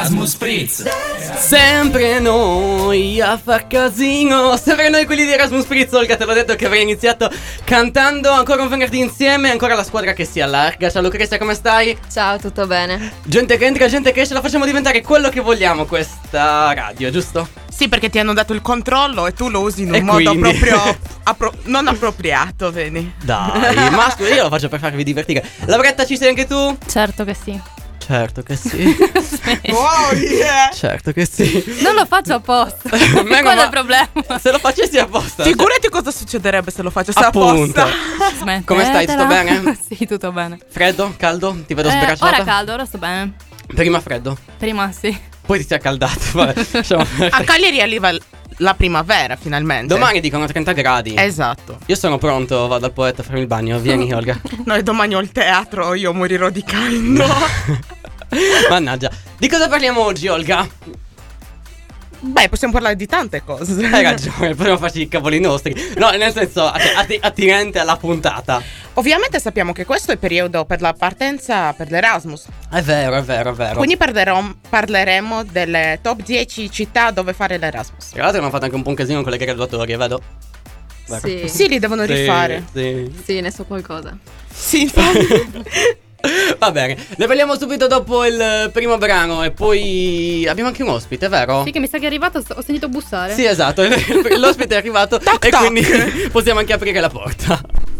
Erasmus Spritz. Sempre noi a far casino. Sempre noi quelli di Erasmus Spritz. Olga, te l'ho detto che avrei iniziato cantando ancora un venerdì insieme. Ancora la squadra che si allarga. Ciao Lucrezia, come stai? Ciao, tutto bene. Gente che entra, gente che esce. La facciamo diventare quello che vogliamo questa radio, giusto? Sì, perché ti hanno dato il controllo e tu lo usi in un E modo quindi? proprio non appropriato, vedi? Dai, ma scusa, io lo faccio per farvi divertire. Lauretta, ci sei anche tu? Certo che sì. Certo che sì. Wow, yeah! Certo che sì. Non lo faccio apposta. Meno Qual è ma- il problema? Se lo facessi apposta. Figurati cosa succederebbe se lo facessi Appunto. apposta. Smettetela. Come stai, tutto bene? Sì, tutto bene. Freddo? Caldo? Ti vedo sbracciata? Ora caldo, ora sto bene. Prima freddo, Prima sì. poi ti sei accaldato. Vabbè, lasciamo A perdere. Cagliari arriva la primavera finalmente. Domani dicono 30 gradi. Esatto. Io sono pronto, vado al poeta a farmi il bagno. Vieni, Olga. Noi domani ho il teatro, io morirò di caldo. Mannaggia. Di cosa parliamo oggi, Olga? Beh, possiamo parlare di tante cose. Hai ragione, potremmo farci i cavoli nostri. No, nel senso, attinente alla puntata. Ovviamente sappiamo che questo è il periodo per la partenza per l'Erasmus. È vero, è vero, è vero. Quindi parleremo delle top 10 città dove fare l'Erasmus. Tra l'altro hanno fatto anche un po' un casino con le graduatorie, vedo. Vero. Sì. Sì, li devono rifare. Sì. Sì, ne so qualcosa. Sì, infatti. Va bene, ne parliamo subito dopo il primo brano. E poi abbiamo anche un ospite, vero? Sì, che mi sa che è arrivato, ho sentito bussare. Sì, esatto, l'ospite è arrivato Toc, e toc. quindi possiamo anche aprire la porta.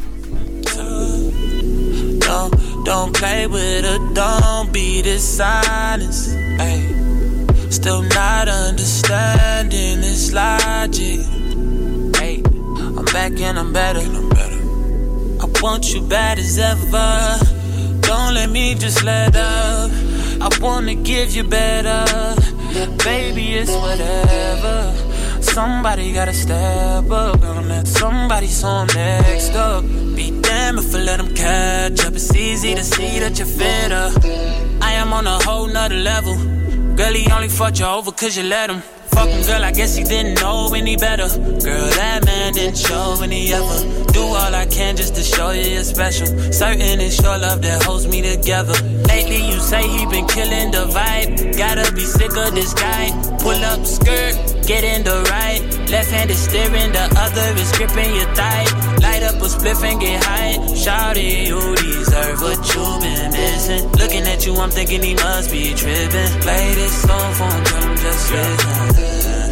Don't play with her, don't be dishonest. Ay. Still not understanding this logic. Ay. I'm back and I'm better. I want you bad as ever. Don't let me just let up. I wanna give you better. Baby, it's whatever. Somebody gotta step up on that. Somebody, so I'm next up. Be damned if I let them catch up. It's easy to see that you're fitter. I am on a whole nother level. Girl, he only fucked you over cause you let him. Fuck him, girl, I guess he didn't know any better. Girl, that man didn't show any ever. Do all I can just to show you you're special. Certain it's your love that holds me together. Lately you say he been killing the vibe. Gotta be sick of this guy. Pull up skirt, get in the right. Left hand is steering, the other is gripping your thigh. Light up a spliff and get high. Shawty, you deserve what you've been missing. Looking at you, I'm thinking he must be tripping. Play this song for him, tell him just listen.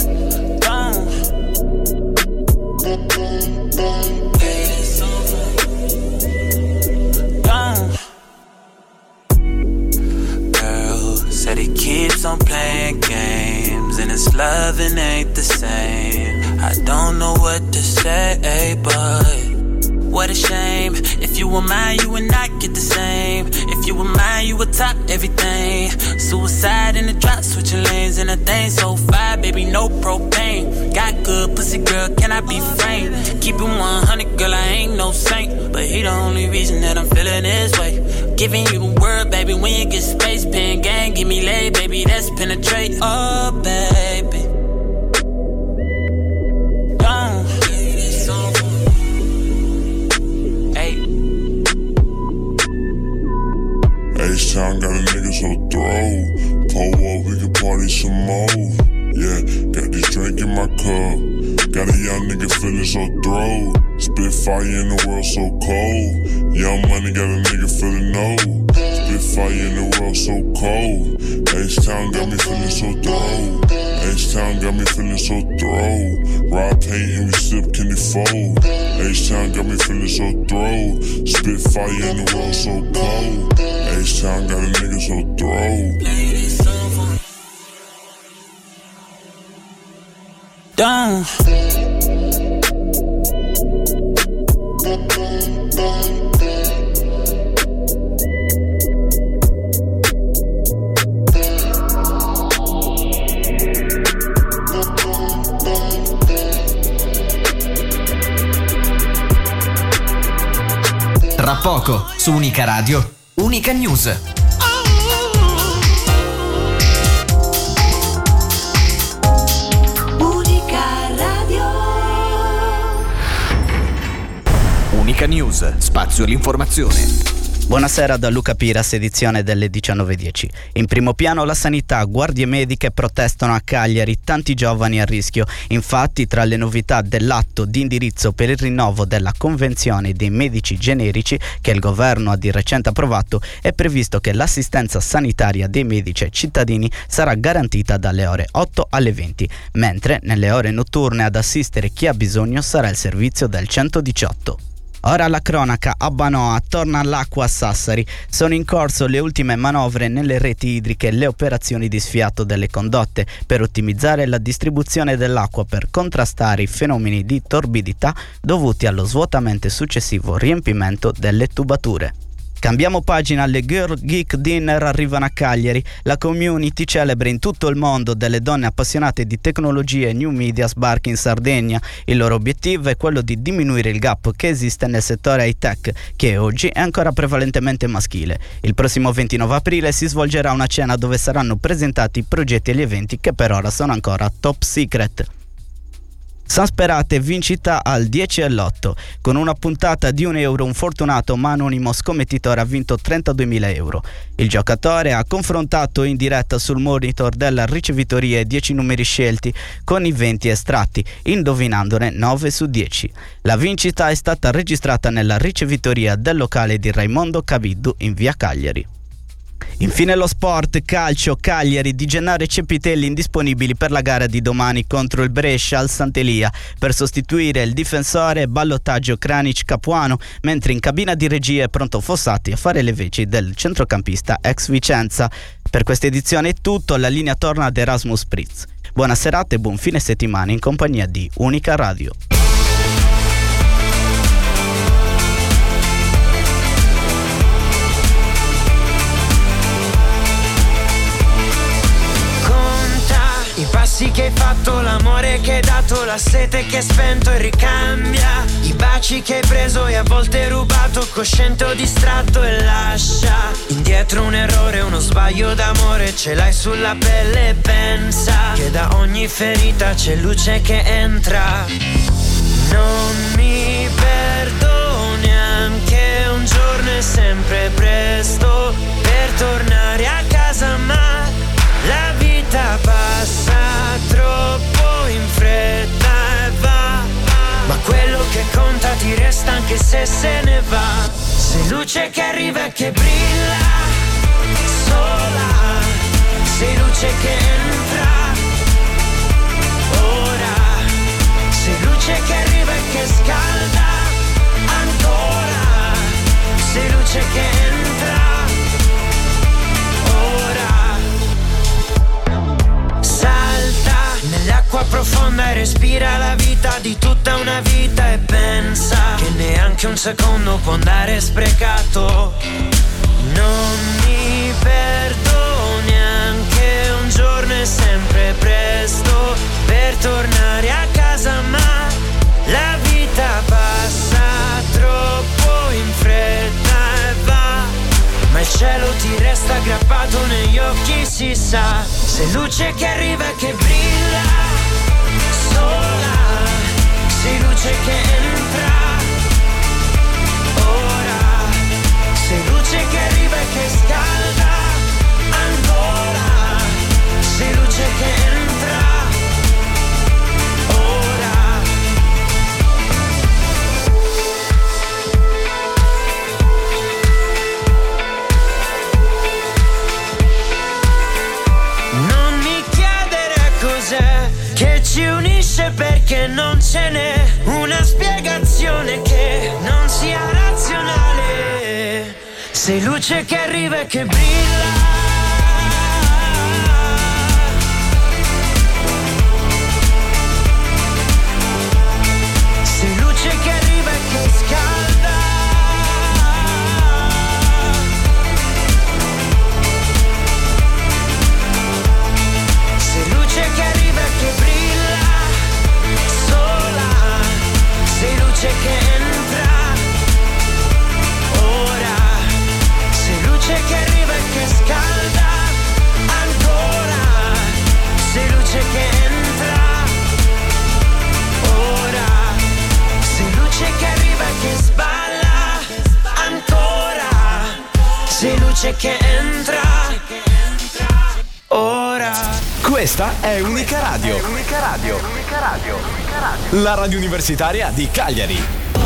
Said he keeps on playing games and his loving ain't the same. I don't know what to say, but what a shame. If you were mine, you would not get the same. If you were mine, you would top everything. Suicide in the drop, switching lanes and a thing so fire, baby, no propane. Got good pussy, girl, can I be frank? Keep it 100, girl, I ain't no saint, but he the only reason that I'm feeling this way. Giving you the word, baby, when you get space, pen gang, give me lay, baby, that's penetrate. Oh, baby. H-Town got a nigga so throw. Pull up, we can party some more. Yeah, got this drink in my cup. Got a young nigga feeling so throw. Spit fire in the world so cold. Young money got a nigga feeling no. Spit fire in the world so cold. H-Town got me feeling so throw. H-Town got me feeling so throw. Rob paint and we sip candy fold. H-Town got me feeling so throw. Spit fire in the world so cold. H-Town got a nigga so throw. Down. Tra poco, su Unica Radio, Unica News. Unica News, spazio all'informazione. Buonasera da Luca Piras, edizione delle 19:10. In primo piano la sanità, guardie mediche protestano a Cagliari, tanti giovani a rischio. Infatti, tra le novità dell'atto di indirizzo per il rinnovo della convenzione dei medici generici che il governo ha di recente approvato, è previsto che l'assistenza sanitaria dei medici ai cittadini sarà garantita dalle ore 8 alle 20, mentre nelle ore notturne ad assistere chi ha bisogno sarà il servizio del 118. Ora la cronaca, a Banoa torna l'acqua a Sassari. Sono in corso le ultime manovre nelle reti idriche e le operazioni di sfiato delle condotte per ottimizzare la distribuzione dell'acqua per contrastare i fenomeni di torbidità dovuti allo svuotamento e successivo riempimento delle tubature. Cambiamo pagina, le Girl Geek Dinner arrivano a Cagliari. La community celebre in tutto il mondo delle donne appassionate di tecnologie e new media sbarca in Sardegna. Il loro obiettivo è quello di diminuire il gap che esiste nel settore high-tech, che oggi è ancora prevalentemente maschile. Il prossimo 29 aprile si svolgerà una cena dove saranno presentati i progetti e gli eventi che per ora sono ancora top secret. San Sperate vincita al 10 all'8. Con una puntata di €1 un fortunato ma anonimo scommettitore ha vinto 32.000 euro. Il giocatore ha confrontato in diretta sul monitor della ricevitoria 10 numeri scelti con i 20 estratti, indovinandone 9 su 10. La vincita è stata registrata nella ricevitoria del locale di Raimondo Caviddu in via Cagliari. Infine lo sport, calcio, Cagliari, Di Gennaro e Cepitelli indisponibili per la gara di domani contro il Brescia al Sant'Elia per sostituire il difensore ballottaggio Kranic Capuano, mentre in cabina di regia è pronto Fossati a fare le veci del centrocampista ex Vicenza. Per questa edizione è tutto, la linea torna ad Erasmus Spritz. Buona serata e buon fine settimana in compagnia di Unica Radio. I passi che hai fatto, l'amore che hai dato, la sete che hai spento e ricambia, i baci che hai preso e a volte rubato, cosciente o distratto e lascia indietro un errore, uno sbaglio d'amore, ce l'hai sulla pelle e pensa che da ogni ferita c'è luce che entra. Non mi perdo neanche un giorno, è sempre presto per tornare a casa, ma la vita passa troppo in fretta e va, ma quello che conta ti resta anche se ne va. Sei luce che arriva e che brilla sola, sei luce che entra ora, sei luce che arriva e che scalda ancora, sei luce che entra ora. Salta nell'acqua profonda e respira la vita di tutta una vita e pensa che neanche un secondo può andare sprecato. Non mi perdo neanche un giorno, è sempre presto per tornare a casa, ma la vita passa troppo in fretta e va, ma il cielo ti resta aggrappato negli occhi, si sa. Sei luce che arriva e che brilla sola, sei luce che entra ora, sei luce che arriva e che scalda ancora, sei luce che entra ora. Che ci unisce perché non ce n'è una spiegazione che non sia razionale. Sei luce che arriva e che brilla, sei luce che arriva e che scalda, sei luce che arriva e che brilla sola, sei luce che entra ora, sei luce che arriva e che scalda. luce che entra. Ora. Questa è Unica Radio. La radio universitaria di Cagliari.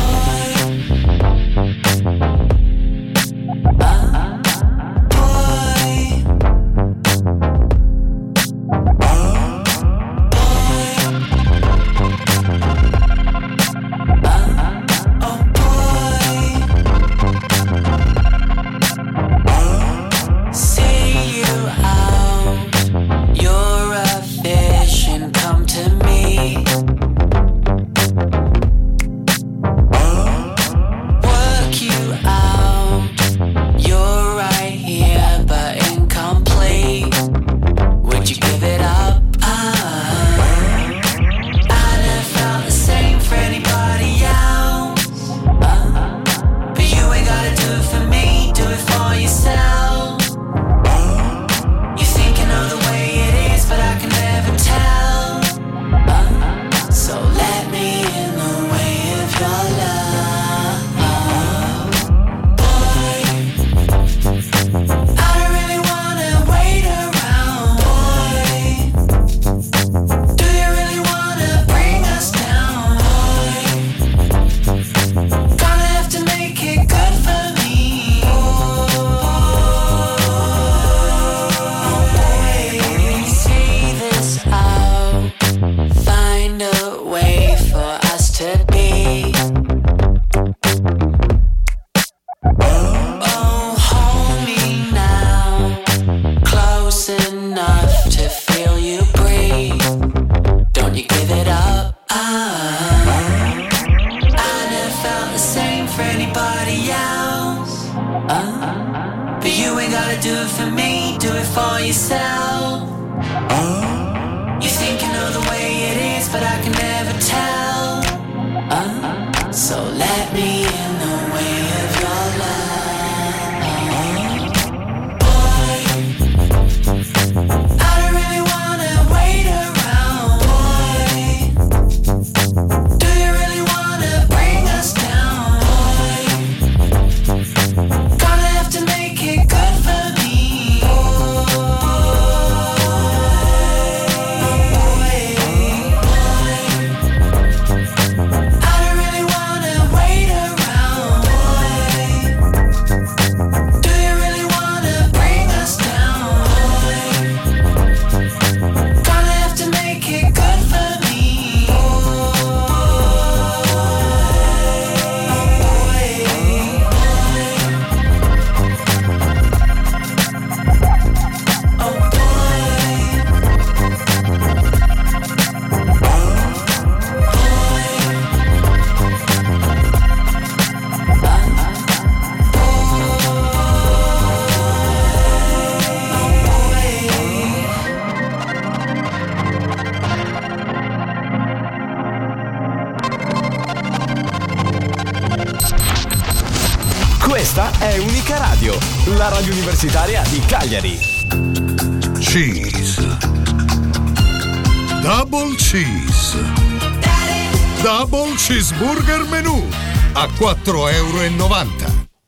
Questa è Unica Radio, la radio universitaria di Cagliari. Cheese. Double cheese. Double cheeseburger menù a €4,90.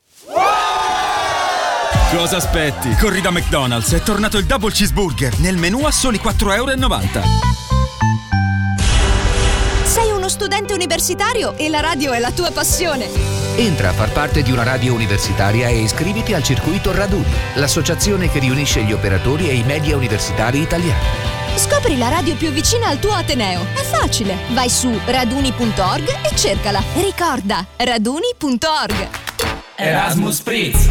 Cosa aspetti? Corri da McDonald's, è tornato il Double Cheeseburger nel menù a soli €4,90. Sei uno studente universitario e la radio è la tua passione. Entra a far parte di una radio universitaria e iscriviti al Circuito Raduni, l'associazione che riunisce gli operatori e i media universitari italiani. Scopri la radio più vicina al tuo ateneo. È facile. Vai su raduni.org e cercala. Ricorda, raduni.org. Erasmus Spritz.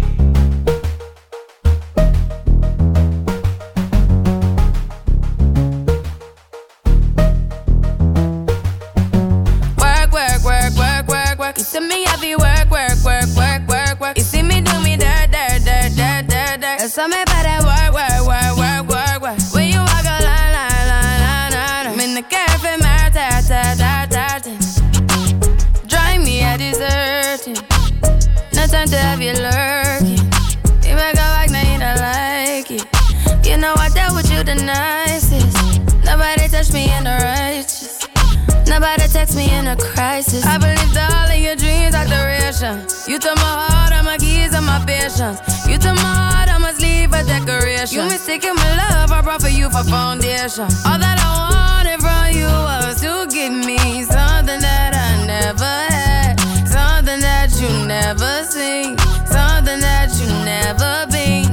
You see me heavy work. You see me do me dirt. That's how me better work. When you walk a line. I'm in the cafe, drive me a deserting. No time to have you lurking. You make a back, now you don't like it. You know I dealt with you the nicest. Nobody touched me in the righteous. Nobody text me in a crisis. I believed all of your dreams are duration. You took my heart, all my keys, and my patience. You took my Taking my love, I brought for you for foundation. All that I wanted from you was to give me something that I never had, something that you never seen, something that you never been.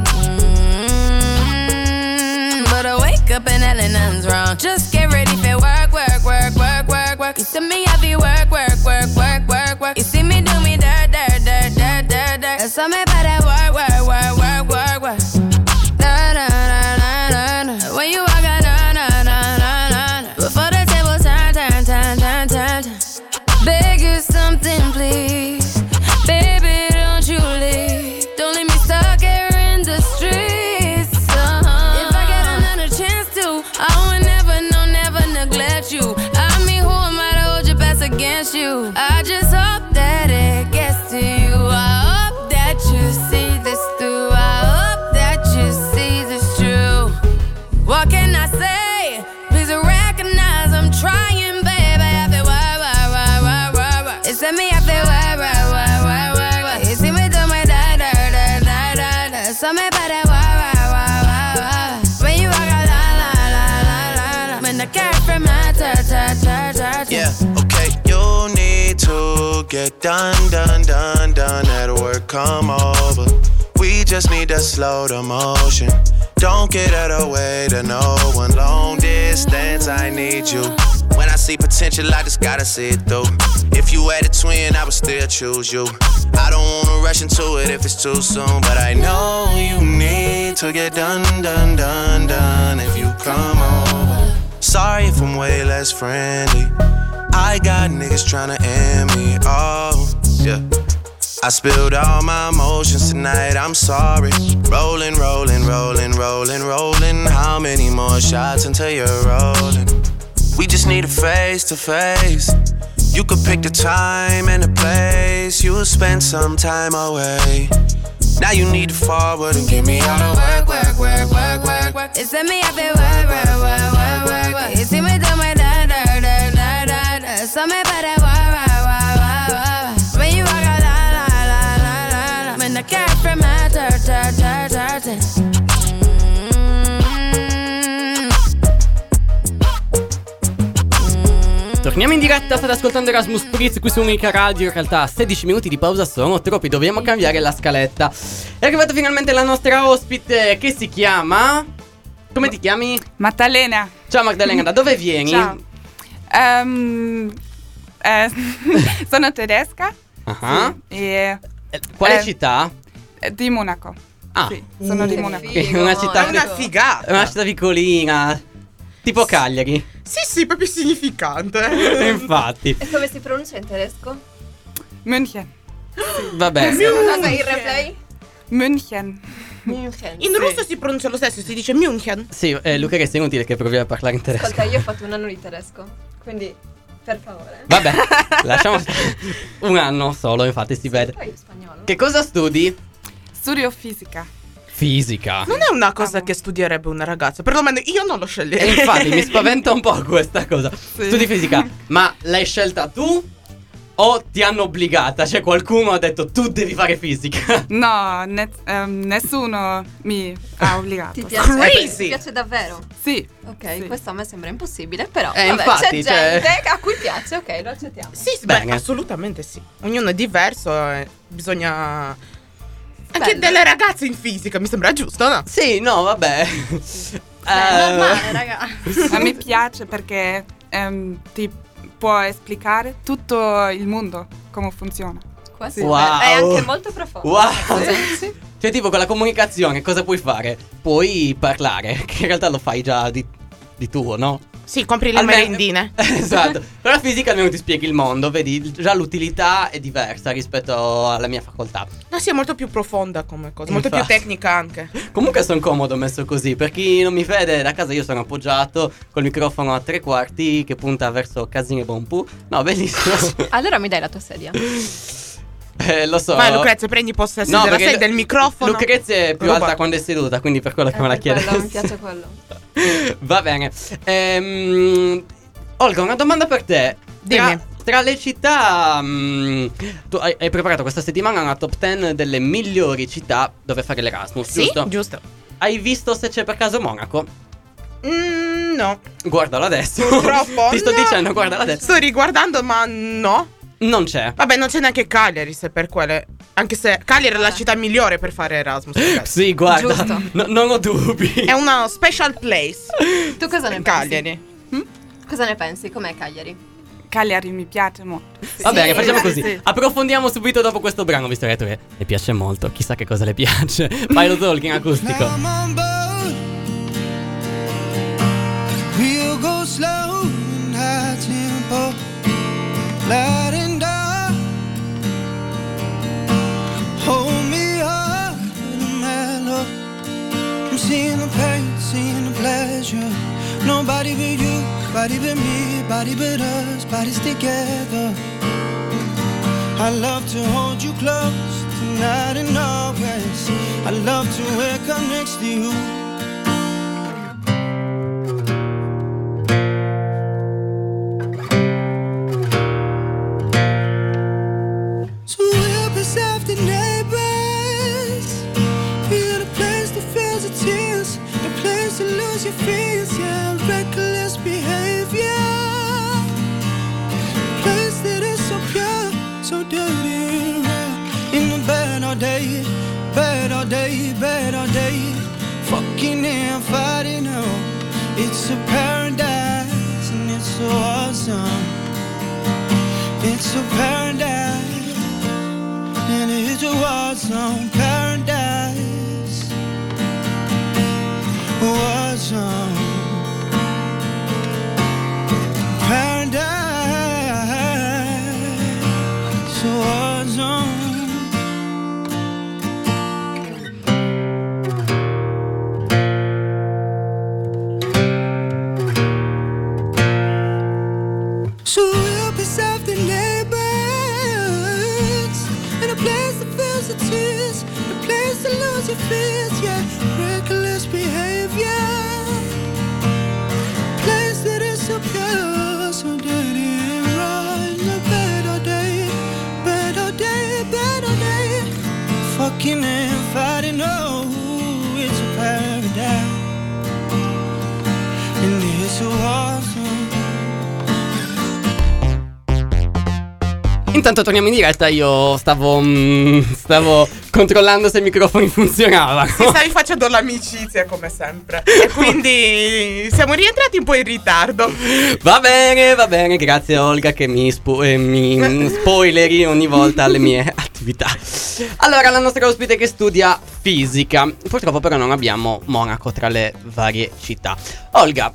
But I wake up and hell nothing's wrong. Just get ready for work, work, work, work, work, work. You see me, I be work, work, work, work, work, work. You see me do me dirt, dirt, dirt, dirt, dirt, dirt. That's all me about that work, work, work, work, work, work. Na na na na na na. When you walk out, na na na na na. Before the table turn, turn, turn, turn, turn, turn. Beg you something, please, baby, don't you leave. Don't leave me stuck here in the streets. If I get another chance to, I would never, no, never neglect you. I mean, who am I to hold your best against you? I just hope that it gets to you. I hope that you see this through. I hope that you see this true. What can I say? Please recognize I'm trying, baby. I feel why. It's me, I feel why. You see me do my da. So me by that why. When you walk out, la. When the cat from my ta. Yeah, okay, you need to get done. At work, come over. We just need to slow the motion. Don't get out of the way to no one. Long distance, I need you. When I see potential, I just gotta see it through. If you had a twin, I would still choose you. I don't wanna rush into it if it's too soon, but I know you need to get done. If you come over. Sorry if I'm way less friendly. I got niggas tryna end me. Oh, yeah. I spilled all my emotions tonight, I'm sorry. Rolling. How many more shots until you're rolling? We just need a face to face. You could pick the time and the place. You'll spend some time away. Now you need to forward and give me all the work. It's me, I feel work. You see me do my da. So me by that why. When you walk out, la. When the cat from my dirt. Torniamo in diretta, state ascoltando Erasmus Spritz qui su Unica Radio. In realtà 16 minuti di pausa sono troppi, dobbiamo cambiare la scaletta. È arrivata finalmente la nostra ospite che si chiama... Come ti chiami? Maddalena. Ciao Maddalena, da dove vieni? Ciao. Sono tedesca. Sì, quale città? Di Monaco. Sì, sono di Monaco. Una città, È una figata. una città piccolina, tipo Cagliari. Sì, proprio significante. Infatti. E come si pronuncia in tedesco? München. Vabbè. Cosa, il replay? München. In russo si pronuncia lo stesso, si dice München. Sì, Luca, che sei inutile che provi a parlare in tedesco. Ascolta, io ho fatto un anno di tedesco, quindi per favore. Vabbè, lasciamo un anno solo, infatti si vede. Poi spagnolo. Che cosa studi? Studio fisica. Fisica. Non è una cosa che studierebbe una ragazza, perlomeno io non lo sceglierei. E infatti mi spaventa un po' questa cosa. Studi fisica, ma l'hai scelta tu o ti hanno obbligata? Cioè qualcuno ha detto tu devi fare fisica? No, nessuno mi ha obbligato. Ti piace? Ti piace davvero? Sì. Ok, questo a me sembra impossibile, però infatti, c'è gente a cui piace, ok, lo accettiamo. Sì, beh, assolutamente sì. Ognuno è diverso, bisogna... Anche delle ragazze in fisica, mi sembra giusto, no? Sì, no, vabbè. È normale, raga. A me piace perché ti può spiegare tutto il mondo, come funziona. Questo Wow. è anche molto profondo. Wow. Sì. Cioè tipo con la comunicazione cosa puoi fare? Puoi parlare, che in realtà lo fai già di tuo, no? Sì, compri le merendine. Esatto. Però la fisica almeno ti spieghi il mondo, vedi? Già l'utilità è diversa rispetto alla mia facoltà. No, sì, è molto più profonda come cosa, molto più tecnica anche. Comunque sono comodo messo così. Per chi non mi vede da casa, io sono appoggiato col microfono a 3/4 che punta verso Casine Bonpu. No, bellissimo. Allora mi dai la tua sedia? Lo so. Vai Lucrezia, prendi possesso della sedia del microfono. Lucrezia è più alta quando è seduta, quindi per quello che me la chiede. Mi piace quello. Va bene. Olga, una domanda per te. Dimmi. Tra le città, tu hai preparato questa settimana una top 10 delle migliori città dove fare l'Erasmus, Sì, giusto? giusto. hai visto se c'è per caso Monaco? No. Guardalo adesso. Purtroppo. Ti sto no. dicendo, guardalo adesso. Sto riguardando, ma no. Non c'è. Vabbè, non c'è neanche Cagliari, se per quelle. Anche se Cagliari è la città migliore per fare Erasmus. Sì, guarda. Giusto. Non ho dubbi. È una special place. Tu cosa ne pensi? Cagliari. Cosa ne pensi? Com'è Cagliari? Cagliari mi piace molto. Va bene, facciamo così. Sì. Approfondiamo subito dopo questo brano, visto che hai detto che le piace molto. Chissà che cosa le piace. Vai lo talking acustico. We'll go slow and high tempo, light and dark. Hold me up in a mellow. I'm seeing the pain, seeing the pleasure. Nobody but you, body but me, body but us, bodies together. I love to hold you close tonight and always. I love to wake up next to you. So help us after neighbors. We're the place that feels the tears, the place to lose your fears, yeah, reckless behavior. Place that is so pure, so dirty and real. In the bed all day, bed all day, bed all day. Fucking and fighting, oh. It's a paradise and it's so awesome. It's a paradise and it's a awesome paradise. Awesome paradise. So awesome. So help yourself the neighbors. In a place that feels the tears, a place to lose your fears, yeah, reckless behavior. Place that is so pure, so dirty and raw. In the bed all day, bed all day, bed all day. Fucking and fighting, oh, it's a paradise. And it's so awesome. Intanto torniamo in diretta, io stavo controllando se i microfoni funzionavano. Sì, stavi facendo l'amicizia come sempre. E quindi siamo rientrati un po' in ritardo. Va bene, grazie Olga che mi spoileri ogni volta le mie attività. Allora, la nostra ospite che studia fisica. Purtroppo però non abbiamo Monaco tra le varie città. Olga,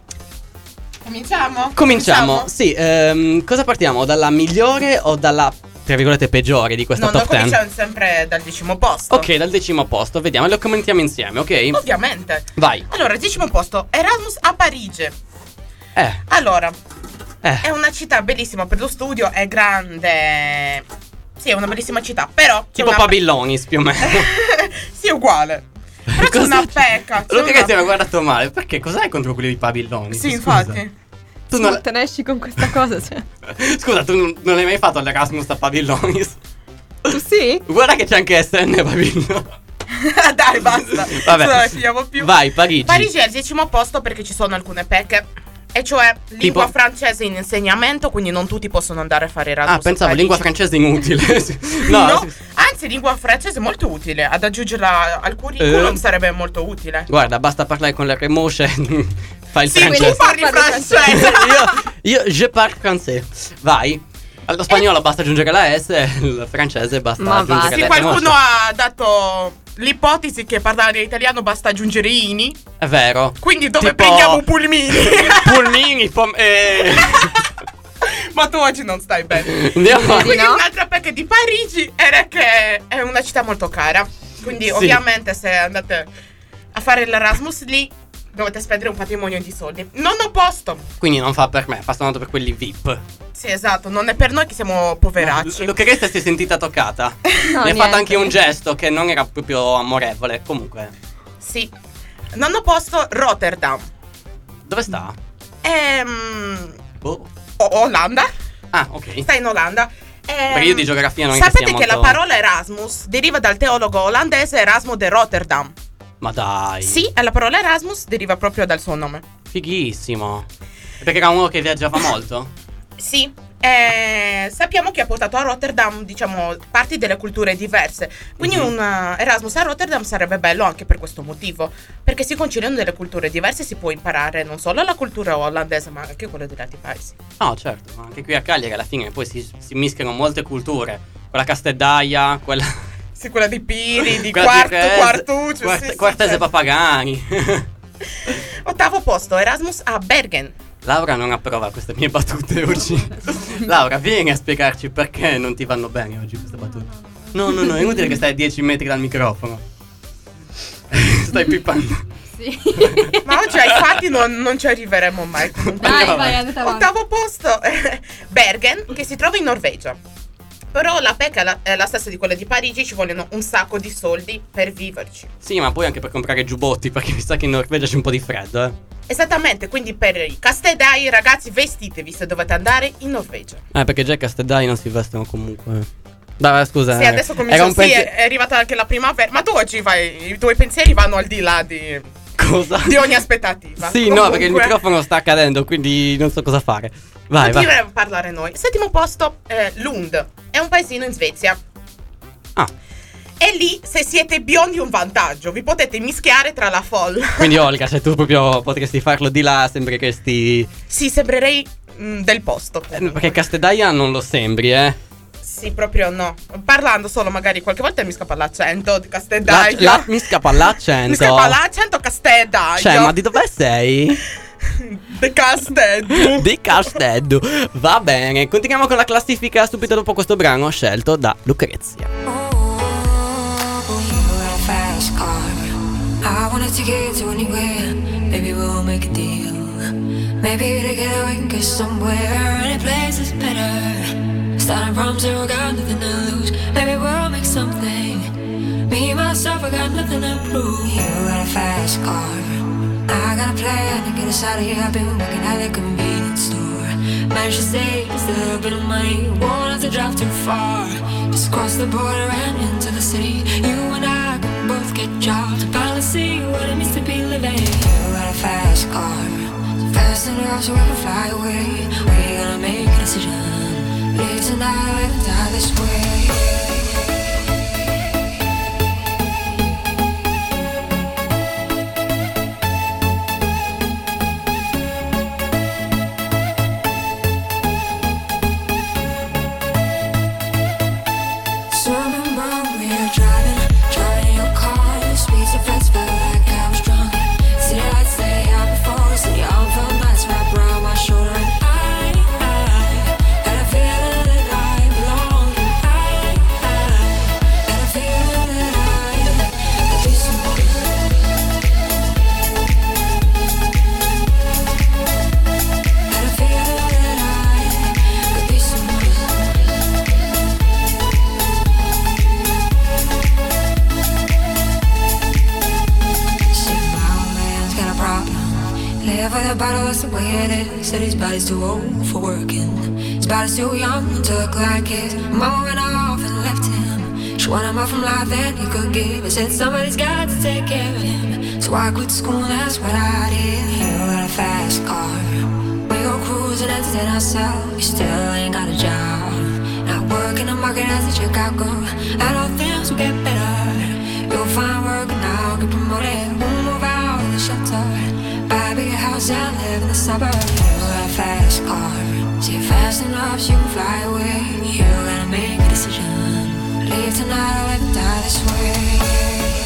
cominciamo. Sì, cosa partiamo? Dalla migliore o dalla, tra virgolette, peggiore di questa top 10? No, cominciamo sempre dal 10° posto. Ok, dal 10° posto, vediamo, lo commentiamo insieme, ok? Ovviamente. Vai. Allora, 10° posto, Erasmus a Parigi. Allora, è una città bellissima per lo studio, è grande. Sì, è una bellissima città, però tipo Pabillonis più o meno. Sì, uguale. Però c'è una pecca. Luca ti aveva guardato male. Perché cos'hai contro quelli di Pabillonis? Sì, infatti. Tu non te ne esci con questa cosa, cioè. Scusa, tu non hai mai fatto l'Erasmus a Pabillonis? Tu sì? Guarda che c'è anche SN a Pabillonis. Dai, basta. Vabbè. Non ne finiamo più. Vai, Parigi. Parigi è al 10° posto perché ci sono alcune pecche. E cioè lingua francese in insegnamento, quindi non tutti possono andare a fare Erasmus. Ah, pensavo Parigi. lingua francese inutile. No, anzi, lingua francese è molto utile. Ad aggiungerla al curriculum sarebbe molto utile. Guarda, basta parlare con la Remosce. Fai il sì, francese. tu parli francese. Je parle français. Vai. Allo spagnolo basta aggiungere la S, il francese basta aggiungere la S. Qualcuno ha dato l'ipotesi che parlare italiano basta aggiungere ini. È vero. Quindi dove tipo prendiamo pulmini? Pulmini, Ma tu oggi non stai bene. Andiamo. Quindi un'altra pecca di Parigi era che è una città molto cara. Quindi ovviamente se andate a fare l'Erasmus lì dovete spendere un patrimonio di soldi. Non ho posto. Quindi non fa per me, fa soltanto per quelli VIP. Sì, esatto, non è per noi che siamo poveracci. Lucrezia si è sentita toccata. Mi ha fatto anche un gesto che non era proprio amorevole. Comunque. Sì. Non ho posto Rotterdam. Dove sta? Olanda. Ah, ok. Sta in Olanda. Perché io di geografia non è sapete che sia che molto... la parola Erasmus deriva dal teologo olandese Erasmo de Rotterdam. Ma dai. Sì, e la parola Erasmus deriva proprio dal suo nome. Fighissimo. Perché era uno che viaggiava molto? Sì, sappiamo che ha portato a Rotterdam, diciamo, parti delle culture diverse. Quindi un Erasmus a Rotterdam sarebbe bello anche per questo motivo, perché si conciliano delle culture diverse, si può imparare non solo la cultura olandese ma anche quella degli altri paesi. No, certo, ma anche qui a Cagliari alla fine poi si mischiano molte culture. Quella castedaia, quella... Sì, quella di Piri, di Quartuccio, Quartese certo. Papagani. 8° posto, Erasmus a Bergen. Laura non approva queste mie battute oggi. Laura, vieni a spiegarci perché non ti vanno bene oggi queste battute. No, è inutile che stai a 10 metri dal microfono. Stai pippando. Sì. Ma oggi ai fatti non ci arriveremo mai. Vai, andate avanti. 8° posto, Bergen, che si trova in Norvegia. Però la pecca è la stessa di quella di Parigi, ci vogliono un sacco di soldi per viverci. Sì, ma poi anche per comprare giubbotti, perché mi sa che in Norvegia c'è un po' di freddo, Esattamente, quindi per i castedai, ragazzi, vestitevi se dovete andare in Norvegia. Perché già i castedai non si vestono comunque. Dai, scusa. Sì, adesso comincia, è arrivata anche la primavera. Ma tu oggi i tuoi pensieri vanno al di là di... Cosa? Di ogni aspettativa. Sì, comunque... no, perché il microfono sta cadendo, quindi non so cosa fare. Vai. Continueremo a parlare noi. 7° posto, Lund. È un paesino in Svezia. E lì, se siete biondi, un vantaggio. Vi potete mischiare tra la folla. Quindi Olga, se tu proprio potresti farlo di là, sembreresti... Sì, sembrerei del posto. Perché castedaia non lo sembri, Sì, proprio no. Parlando solo magari qualche volta mi scappa l'accento di castedaia. Mi scappa l'accento. Mi scappa l'accento castedaia. Cioè, ma di dove sei? Di Casteddu. Di Casteddu. Va bene, continuiamo con la classifica subito dopo questo brano scelto da Lucrezia. I wanna take you to anywhere. Maybe we'll make a deal. Maybe together we can get somewhere. Any place is better. Starting from zero, got nothing to lose. Maybe we'll make something. Me, myself, I got nothing to prove. You got a fast car. I got a plan to get us out of here. I've been working at the convenience store. Managed to save just a little bit of money. Won't have to drive too far. Just cross the border and into the city. You and I can both get jobs. Finally see what it means to be living. You got a fast car. So fast enough so we can fly away. We're gonna make a decision. Live tonight or live die this way. Said his body's too old for working. His body's too young to look like his. Mama went off and left him. She wanted more from life than he could give. I said somebody's got to take care of him. So I quit school and that's what I did. You got a fast car. We go cruising and entertain ourselves. You still ain't got a job. Not working the market as a checkout girl. And all things will get better. You'll find work and I'll get promoted. We'll move out of the shelter. Buy a bigger house and live in the suburbs. You got a fast car. See it fast enough so you can fly away. You gotta make a decision. Leave tonight or live and die this way.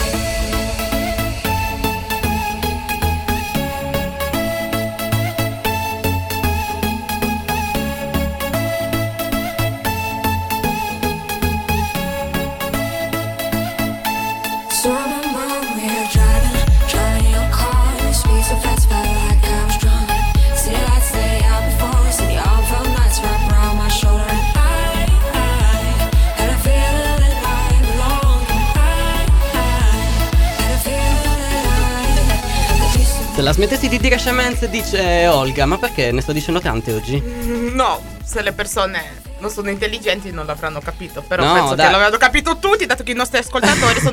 Se la smettessi di dire scemenze, dice Olga, ma perché ne sto dicendo tante oggi? No, se le persone non sono intelligenti non l'avranno capito. Però no, penso che l'avranno capito tutti, dato che i nostri ascoltatori sono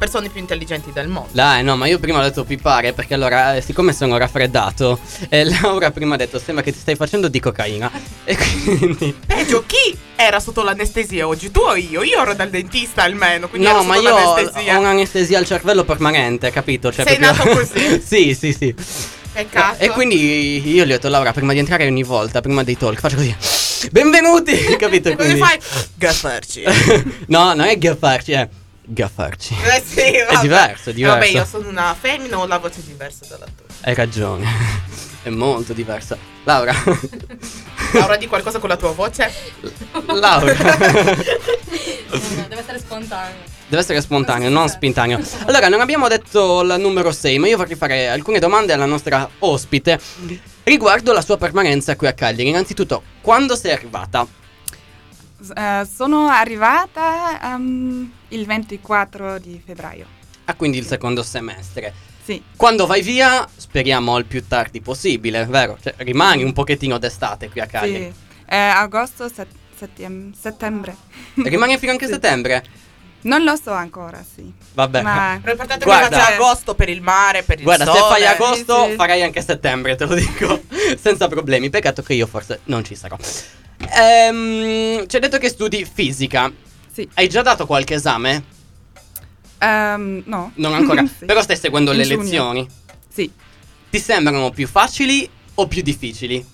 persone più intelligenti del mondo. Dai, no, ma io prima ho detto pipare perché allora, siccome sono raffreddato, Laura prima ha detto sembra che ti stai facendo di cocaina. E quindi... Peggio, chi era sotto l'anestesia oggi? Tu o io? Io ero dal dentista almeno, quindi no, ero ma sotto io l'anestesia. ho un'anestesia al cervello permanente, capito? Cioè, sei proprio... nato così? Sì. Peccato. E quindi io gli ho detto Laura, prima di entrare ogni volta, prima dei talk, faccio così. Benvenuti, capito? Quindi fai gaffarci. No, non è gaffarci, è gaffarci. Sì, È diverso. Vabbè, io sono una femmina, ho la voce diversa dalla tua. Hai ragione. È molto diversa. Laura, di qualcosa con la tua voce? Laura. No, deve essere spontaneo. Deve essere spontaneo, non spintaneo. Allora, non abbiamo detto il numero 6, ma io vorrei fare alcune domande alla nostra ospite riguardo la sua permanenza qui a Cagliari. Innanzitutto, quando sei arrivata? Sono arrivata il 24 di febbraio. Ah, quindi il secondo semestre. Sì. Quando vai via, speriamo il più tardi possibile, vero? Cioè, rimani un pochettino d'estate qui a Cagliari. Sì. Agosto, settembre. Rimani fino anche settembre? Non lo so ancora, sì. Vabbè. Ma l'importante è che faccia agosto per il mare, per il sole. Guarda, se fai agosto, sì. farai anche settembre, te lo dico. Senza problemi. Peccato che io forse non ci sarò. Ci hai detto che studi fisica. Sì. Hai già dato qualche esame? No. Non ancora. Sì. Però stai seguendo le Junior. lezioni. Sì. Ti sembrano più facili o più difficili?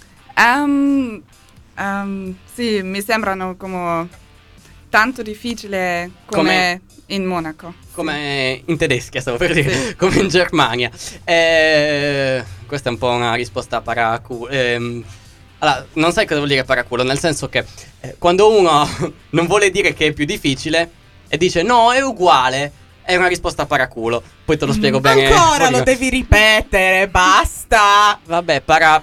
Sì, mi sembrano come tanto difficile come in Monaco. Come in tedesca, stavo per dire. Sì. Come in Germania. Questa è un po' una risposta paraculo. Allora, non sai cosa vuol dire paraculo, nel senso che quando uno non vuole dire che è più difficile e dice no, è uguale, è una risposta paraculo. Poi te lo spiego bene. Ancora lo devi ripetere, basta. Vabbè,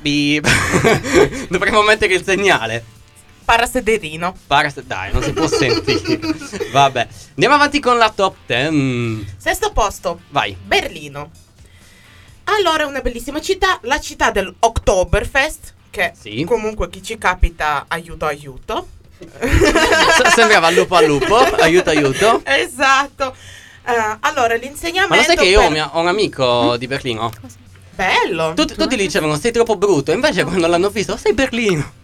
dovremmo mettere il segnale. Parasederino. Dai, non si può sentire. Vabbè, andiamo avanti con la top 10. Sesto posto. Vai. Berlino. Allora, è una bellissima città, la città dell'Oktoberfest, che comunque chi ci capita aiuto. Sembrava lupo al lupo, aiuto. Esatto. Allora, l'insegnamento. Ma lo sai che io ho un amico di Berlino? Bello. Tutti dicevano sei troppo brutto, invece quando l'hanno visto sei Berlino.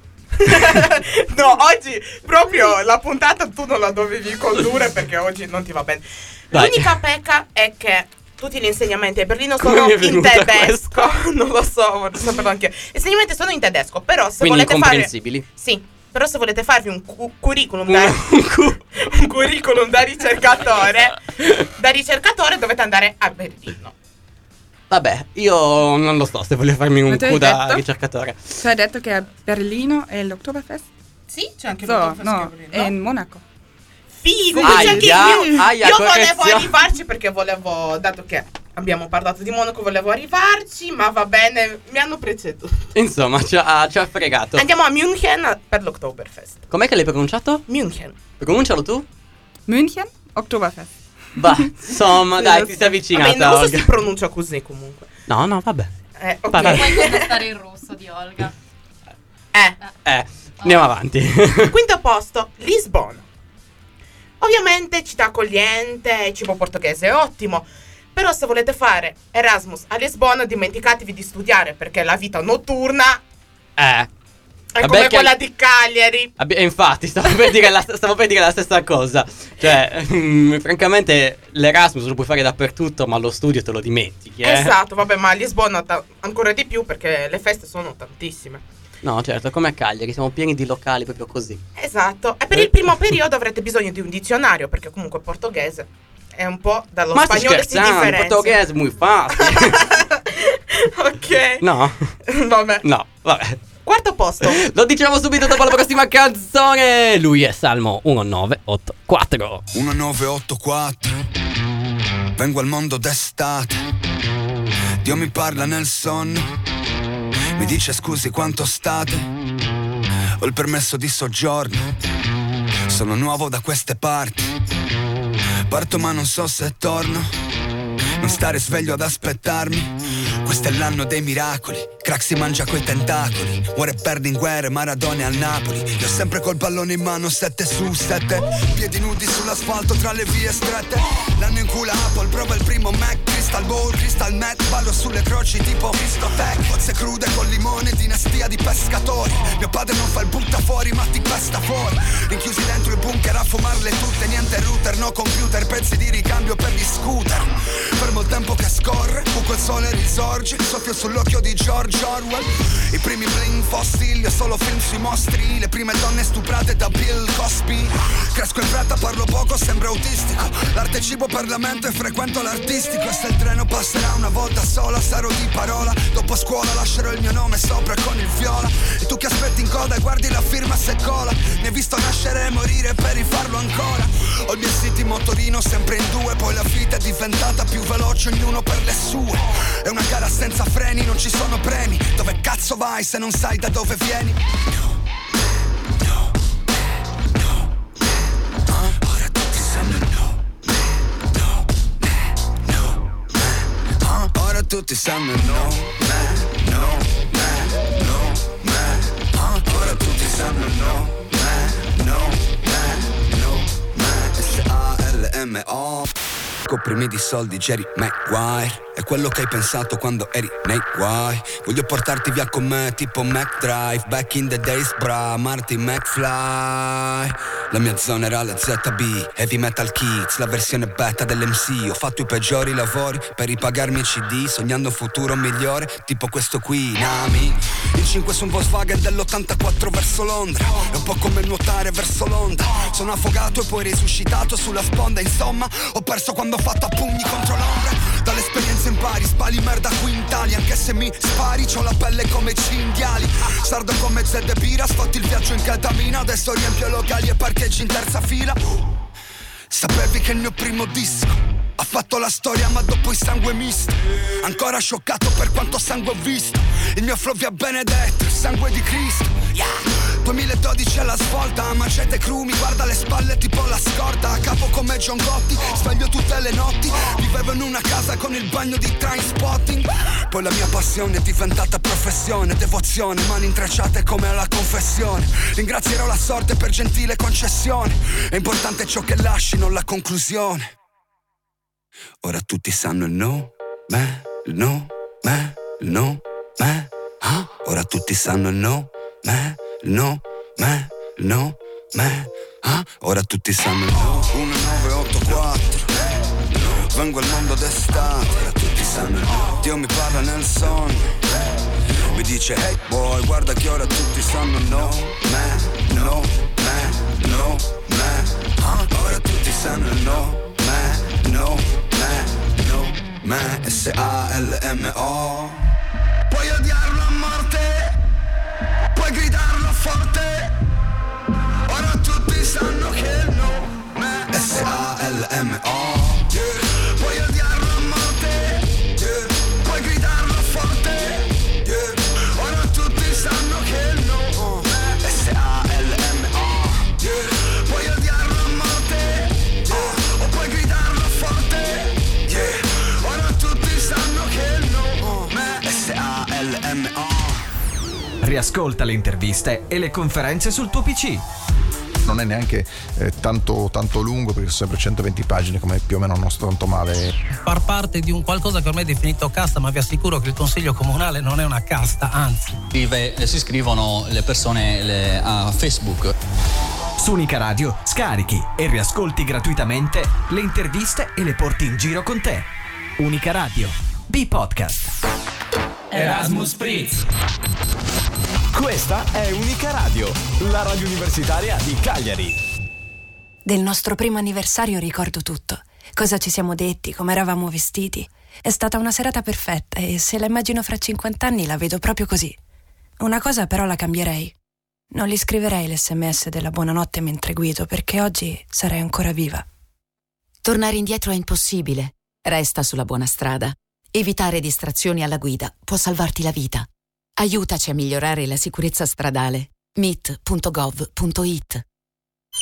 No, oggi proprio la puntata tu non la dovevi condurre perché oggi non ti va bene. Dai. L'unica pecca è che tutti gli insegnamenti a Berlino sono in tedesco. Non lo so, vorrei saperlo anche io. Gli insegnamenti sono in tedesco, però se quindi volete incomprensibili. Sì, però se volete farvi un curriculum un curriculum da ricercatore dovete andare a Berlino. Vabbè, io non lo so se voglio farmi un Q da ricercatore. Tu hai detto che a Berlino è l'Oktoberfest? Sì, c'è anche l'Oktoberfest a Berlino. È in Monaco. Figo, c'è anche io volevo arrivarci perché volevo, dato che abbiamo parlato di Monaco, volevo arrivarci, ma va bene, mi hanno preceduto. Insomma, ci ha fregato. Andiamo a München per l'Oktoberfest. Com'è che l'hai pronunciato? München. Pronuncialo tu? München, Oktoberfest. Bah, insomma, dai, ti sei avvicinata. Vabbè, non so se si pronuncia così comunque. No, vabbè. Ok. Puoi contestare il russo di Olga. Andiamo avanti. Quinto posto, Lisbona. Ovviamente città accogliente, cibo portoghese è ottimo. Però se volete fare Erasmus a Lisbona, dimenticatevi di studiare, perché la vita notturna è come quella di Cagliari. Infatti, stavo per dire la stessa cosa. Cioè, francamente, l'Erasmus lo puoi fare dappertutto, ma lo studio te lo dimentichi. Esatto, vabbè, ma a Lisbona ancora di più, perché le feste sono tantissime. No, certo, come a Cagliari, siamo pieni di locali proprio così. Esatto, e per il primo periodo avrete bisogno di un dizionario, perché comunque il portoghese è un po' dallo spagnolo si differenzia. Il portoghese è molto facile. Ok. No. Vabbè. No, vabbè. Quarto posto. Lo diciamo subito dopo la prossima canzone. Lui è Salmo 1984. 1984. Vengo al mondo d'estate. Dio mi parla nel sonno. Mi dice scusi quanto state. Ho il permesso di soggiorno. Sono nuovo da queste parti. Parto ma non so se torno. Non stare sveglio ad aspettarmi. Questo è l'anno dei miracoli. Crack si mangia coi tentacoli. Muore e perde in guerra, Maradona al Napoli. Io sempre col pallone in mano, 7 su 7. Piedi nudi sull'asfalto tra le vie strette. L'anno in cui la Crystal Ball, Crystal Meth, ballo sulle croci tipo Cristotech. Cozze crude con limone, dinastia di pescatori. Mio padre non fa il butta fuori ma ti pesta fuori. Rinchiusi dentro il bunker a fumarle tutte. Niente router, no computer, pezzi di ricambio per gli scooter. Fermo il tempo che scorre, buco il sole risorge. Soffio sull'occhio di George Orwell. I primi bling fossili, solo film sui mostri. Le prime donne stuprate da Bill Cosby. Cresco in fretta, parlo poco, sembro autistico. L'arte è cibo per la mente e frequento l'artistico. E se il treno passerà una volta sola, sarò di parola. Dopo scuola lascerò il mio nome sopra con il viola. E tu che aspetti in coda e guardi la firma se cola. Ne hai visto nascere e morire per rifarlo ancora. Ho il mio city motorino sempre in due. Poi la vita è diventata più veloce, ognuno per le sue. È una gara senza freni, non ci sono premi. Dove cazzo vai se non sai da dove vieni? Ora tutti sanno no. Ora tutti sanno no. Ora tutti sanno no. S-A-L-M-O. Coprimi di soldi Jerry Maguire. È quello che hai pensato quando eri nei guai. Voglio portarti via con me tipo McDrive. Back in the days bra, Marty McFly. La mia zona era la ZB, Heavy Metal Kids, la versione beta dell'MC. Ho fatto i peggiori lavori per ripagarmi i CD, sognando un futuro migliore, tipo questo qui, Nami. Il 5 su un Volkswagen dell'84 verso Londra. È un po' come nuotare verso l'onda. Sono affogato e poi risuscitato sulla sponda. Insomma, ho perso quando ho fatto a pugni contro l'ombra. Dall'esperienza impari, spali merda quintali. Anche se mi spari, c'ho la pelle come cinghiali. Sardo come Zed Bira, sfatti il viaggio in ketamina. Adesso riempio locali e parcheggi in terza fila. Sapevi che il mio primo disco ha fatto la storia ma dopo il sangue misto. Ancora scioccato per quanto sangue ho visto. Il mio flow vi ha benedetto, il sangue di Cristo, yeah. 2012 alla svolta, macete cru, mi guarda le spalle tipo la scorta. A capo come John Gotti, sveglio tutte le notti. Vivevo in una casa con il bagno di Trainspotting. Poi la mia passione è diventata professione, devozione, mani intrecciate come alla confessione. Ringrazierò la sorte per gentile concessione. È importante ciò che lasci, non la conclusione. Ora tutti sanno il no, me, il no, me, il no, me. Ora tutti sanno il no, me, il no, me, il no, me. Ora tutti sanno il no. 1984 vengo al mondo d'estate. Ora tutti sanno il no. Dio mi parla nel sonno, mi dice hey boy, guarda che ora tutti sanno no, me, no, me, no, me. Ora tutti sanno il no, me, no, me, S-A-L-M-O. Puoi odiarlo a morte, puoi gridarlo forte. Ora tutti sanno che il no, me, S-A-L-M-O. Puoi odiarlo a morte, puoi gridarlo forte. Ora tutti sanno che il no, me, S-A-L-M-O. Puoi odiarlo a morte, o puoi gridarlo forte. Ora tutti sanno che il no, me, S-A-L-M-O. Riascolta le interviste e le conferenze sul tuo PC. Non è neanche tanto lungo, perché sono sempre 120 pagine, come più o meno non sto tanto male. Far parte di un qualcosa che ormai è definito casta, ma vi assicuro che il consiglio comunale non è una casta, anzi. Si iscrivono le persone a Facebook. Su Unica Radio scarichi e riascolti gratuitamente le interviste e le porti in giro con te. Unica Radio, B-Podcast. Erasmus Spritz. Questa è Unica Radio, la radio universitaria di Cagliari. Del nostro primo anniversario ricordo tutto. Cosa ci siamo detti, come eravamo vestiti. È stata una serata perfetta e se la immagino fra 50 anni la vedo proprio così. Una cosa però la cambierei. Non gli scriverei l'SMS della buonanotte mentre guido, perché oggi sarei ancora viva. Tornare indietro è impossibile. Resta sulla buona strada. Evitare distrazioni alla guida può salvarti la vita. Aiutaci a migliorare la sicurezza stradale. mit.gov.it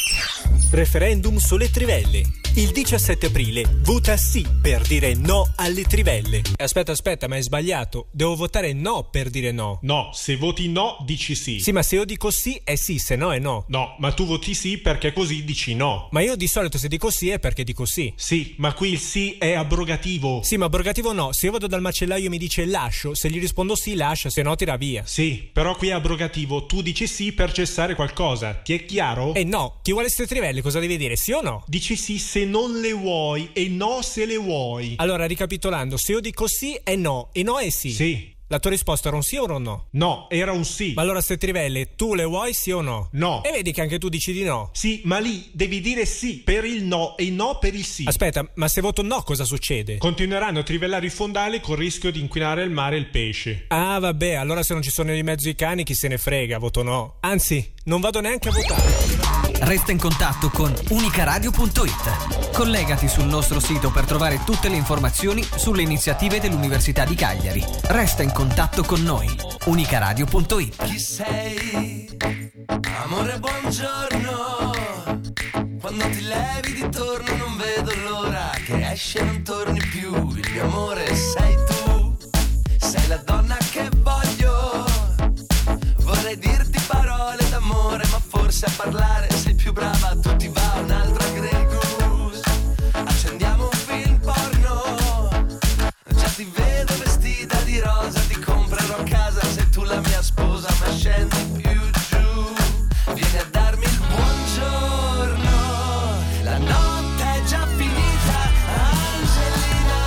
Referendum sulle trivelle. Il 17 aprile vota sì per dire no alle trivelle. Aspetta, ma hai sbagliato. Devo votare no per dire no. No, se voti no dici sì. Sì, ma se io dico sì è sì, se no è no. No, ma tu voti sì perché così dici no. Ma io di solito se dico sì è perché dico sì. Sì, ma qui il sì è abrogativo. Sì, ma abrogativo no. Se io vado dal macellaio e mi dice lascio, se gli rispondo sì lascia, se no tira via. Sì, però qui è abrogativo. Tu dici sì per cessare qualcosa. Ti è chiaro? No, chi vuole ste trivelle cosa deve dire, sì o no? Dici sì se non le vuoi e no se le vuoi. Allora, ricapitolando, se io dico sì è no e no è sì. Sì. La tua risposta era un sì o un no? No, era un sì. Ma allora ste trivelle tu le vuoi sì o no? No. E vedi che anche tu dici di no. Sì, ma lì devi dire sì per il no e no per il sì. Aspetta, ma se voto no cosa succede? Continueranno a trivellare i fondali con il rischio di inquinare il mare e il pesce. Ah vabbè, allora se non ci sono di mezzo i cani chi se ne frega, voto no. Anzi, non vado neanche a votare. Resta in contatto con unicaradio.it. Collegati sul nostro sito per trovare tutte le informazioni sulle iniziative dell'Università di Cagliari. Resta in contatto con noi. unicaradio.it. Chi sei? Amore, buongiorno. Quando ti levi di torno non vedo l'ora che esci e non torni più. Il mio amore sei tu. Sei la donna che voglio. Vorrei dirti parole d'amore, ma forse a parlare sei più brava. Tu ti va un'altra Grey Goose. Accendiamo un film porno. Già ti vedo vestita di rosa. Ti comprerò a casa se tu la mia sposa. Ma scendi più giù. Vieni a darmi il buongiorno. La notte è già finita, Angelina.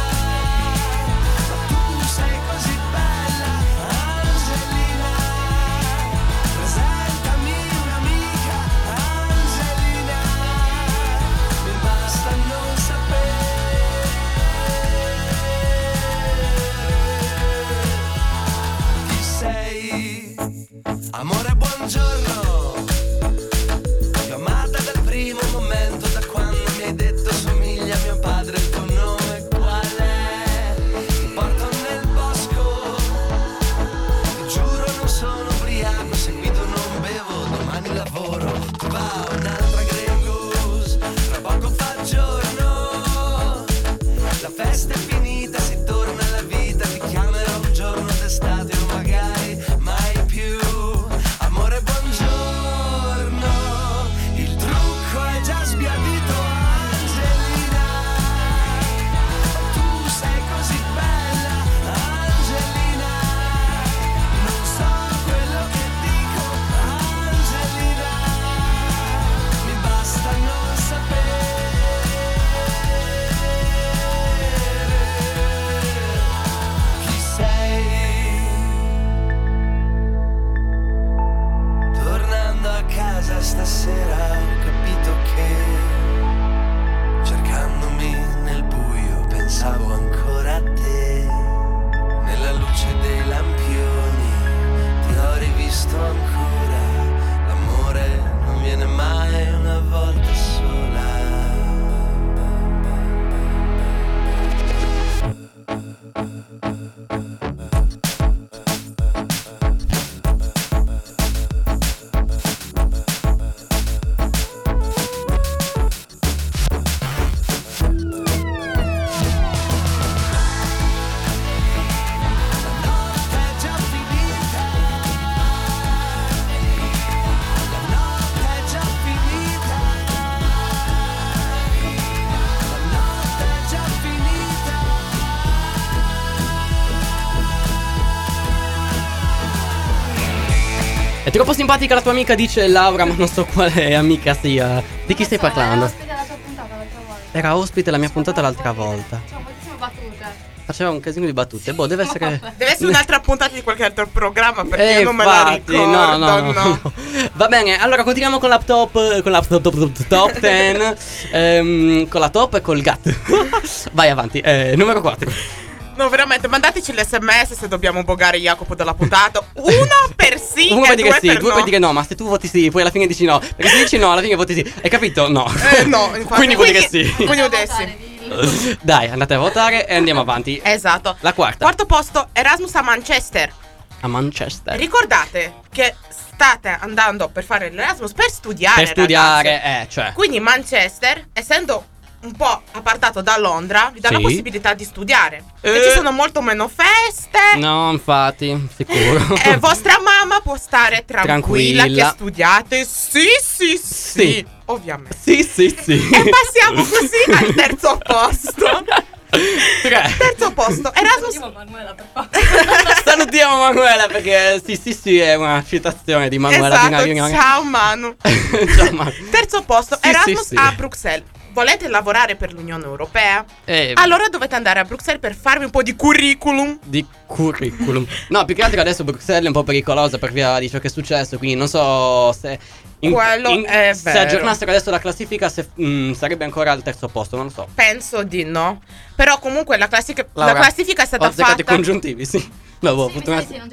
Ma tu sei così bella, Angelina. Presentami un'amica, Angelina. Mi basta non sapere chi sei. Amore, buongiorno. Ti ho amata dal primo momento, da quando mi hai detto somiglia a mio padre. Il tuo nome qual è? Ti porto nel bosco. Ti giuro non sono ubriaco, se guido non bevo, domani lavoro. Ti va un'altra Grey Goose. Tra poco fa giorno. La festa è finita, si torna alla vita. Ti chiamerò un giorno d'estate o magari mai più. Amore, buongiorno. Il trucco è già sbiadito, Angelina. Tu sei così bella, Angelina. Non so quello che dico, Angelina. Mi basta non sapere chi sei. Tornando a casa stasera ho capito che cercandomi nel buio pensavo ancora a te. Nella luce dei lampioni ti ho rivisto ancora. L'amore non viene mai una volta sola. È troppo simpatica la tua amica, dice Laura, ma non so quale amica sia. Di chi stai parlando? Era ospite la mia puntata l'altra volta. Faceva un casino di battute. Boh, deve essere. Deve essere un'altra puntata di qualche altro programma, perché io non me la infatti, ricordo. no. Va bene, allora continuiamo con la top 10. Con la top e col gat. Vai avanti, numero 4. No, veramente, mandateci l'SMS se dobbiamo bogare Jacopo della puntata. Uno per sì Uno e per dire due sì, per due no. per dire no. Ma se tu voti sì, poi alla fine dici no. Perché se dici no, alla fine voti sì. Hai capito? No. No, infatti. Quindi vuol dire sì. Quindi vuol dire sì. Dai, andate a votare e andiamo avanti. Esatto. La quarta. Quarto posto, Erasmus a Manchester. A Manchester. Ricordate che state andando per fare l'Erasmus per studiare. Per studiare, ragazzi. cioè. Quindi Manchester, essendo un po' apartato da Londra, vi dà la Sì. possibilità di studiare. E ci sono molto meno feste. No, infatti, sicuro. E vostra mamma può stare tranquilla che studiate. Sì, ovviamente. Sì. E passiamo così al terzo posto. Terzo posto, Erasmus. Salutiamo Manuela perché sì, è una citazione di Manuela Di Nario. Ciao Manu. Ciao Manu. Terzo posto, Sì, Erasmus sì. a Bruxelles. Volete lavorare per l'Unione Europea? Allora dovete andare a Bruxelles per farvi un po' di curriculum. No, più che altro adesso Bruxelles è un po' pericolosa per via di ciò che è successo. Quindi non so se è se vero. aggiornassero adesso la classifica, se sarebbe ancora al terzo posto, non lo so. Penso di no. Però comunque la classifica è stata Ho azzeccato i fatta. congiuntivi, sì. No, ho avuto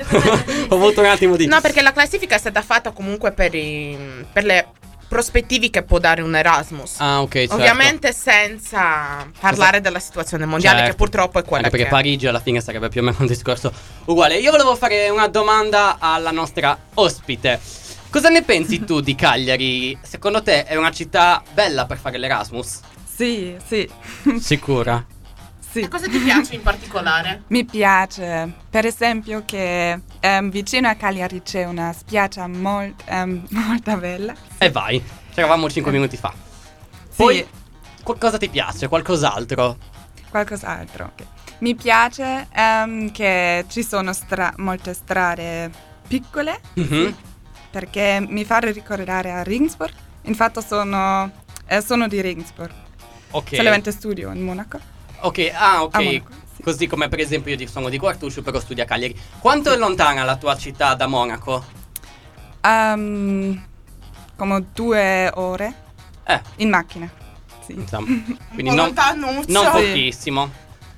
un attimo di. No, perché la classifica è stata fatta comunque per le prospettivi che può dare un Erasmus. Ah, ok, certo. Ovviamente senza parlare della situazione mondiale, Certo. che purtroppo è quella Anche che perché Parigi alla fine sarebbe più o meno un discorso uguale. Io volevo fare una domanda alla nostra ospite. Cosa ne pensi tu di Cagliari? Secondo te è una città bella per fare l'Erasmus? Sì. Sicura? Sì. E cosa ti piace in particolare? Mi piace, per esempio, che vicino a Cagliari c'è una spiaggia molto bella. E vai, c'eravamo 5 minuti fa. Poi, cosa ti piace? Qualcos'altro? Qualcos'altro. Ok. Mi piace che ci sono molte strade piccole, Mhm. perché mi fa ricordare a Regensburg. Infatti sono di Regensburg. Ok. Solamente studio in Monaco. Ok, ok. A Monaco, Così come per esempio io sono di Quartuccio, però studio a Cagliari. Quanto è lontana la tua città da Monaco? Come 2 ore in macchina. Sì. Insomma, Un quindi po' non lontanuccio. pochissimo.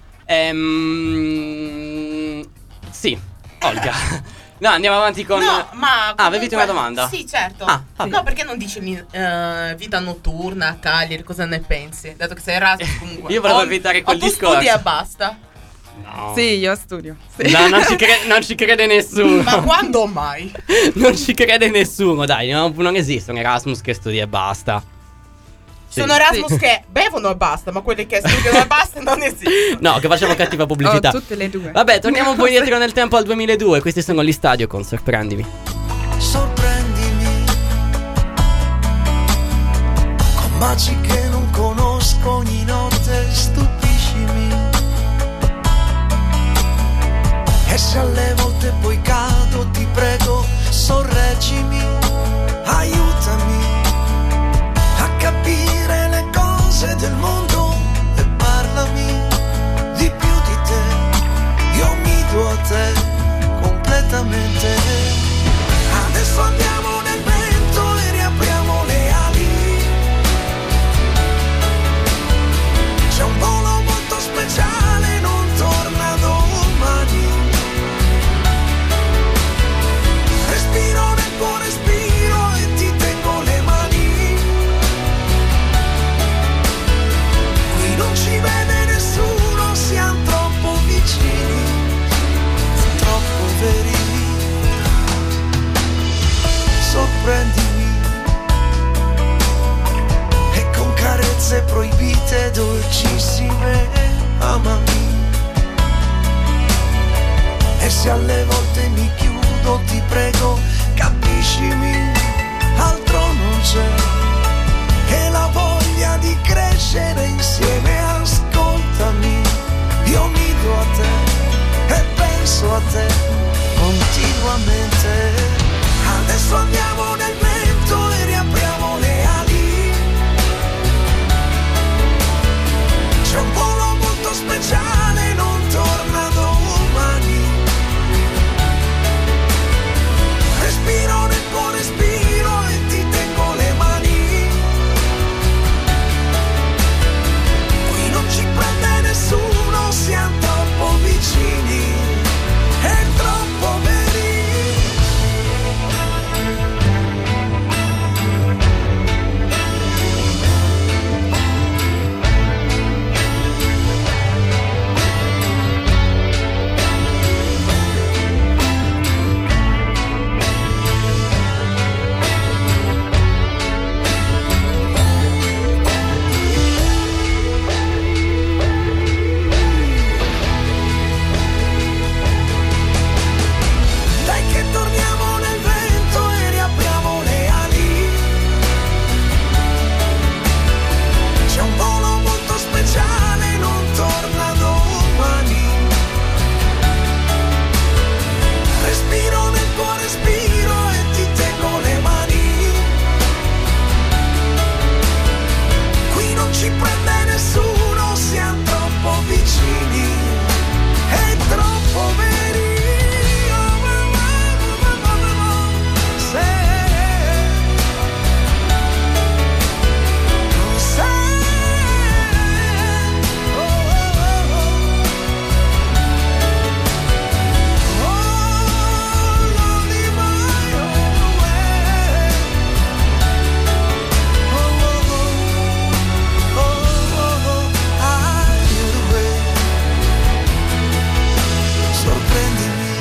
Sì, Olga. No, andiamo avanti con. No, ma avevi comunque- una domanda? Sì, certo. vabbè. No, perché non dici vita notturna a Cagliari? Cosa ne pensi? Dato che sei Erasmus comunque. Io volevo evitare quel tu discorso. studi e basta. No. Sì, io studio. Sì. No, non ci crede nessuno. Ma quando mai? Non ci crede nessuno, dai. Non esiste un Erasmus che studia e basta. Sì. Sono Erasmus che bevono e basta, ma quelli che studiano e basta non esistono. No, che facciamo cattiva pubblicità. Tutte le due. Vabbè, torniamo un po' indietro nel tempo al 2002. Questi sono gli Stadio con Sorprendimi. Sorprendimi con baci che non conosco ogni notte, stupiscimi. E se alle volte poi cado, ti prego, sorreggimi, aiutami a capire le cose del mondo e parlami di più di te. Io mi do a te completamente. Adesso andiamo nel vento e riapriamo le ali. C'è un volo molto speciale, non torna domani. Respiro nel tuo respiro e ti tengo le mani. Qui non ci vede nessuno, siamo troppo vicini, troppo veri. Sorprendimi e con carezze proibite dolcissime amami. E se alle volte mi chiudo, ti prego, capiscimi, altro non c'è che la voglia di crescere insieme. Ascoltami, io mi do a te e penso a te continuamente. Adesso andiamo nel vento e riapriamo le ali. C'è un volo molto speciale, non torna domani. Respiro nel tuo respiro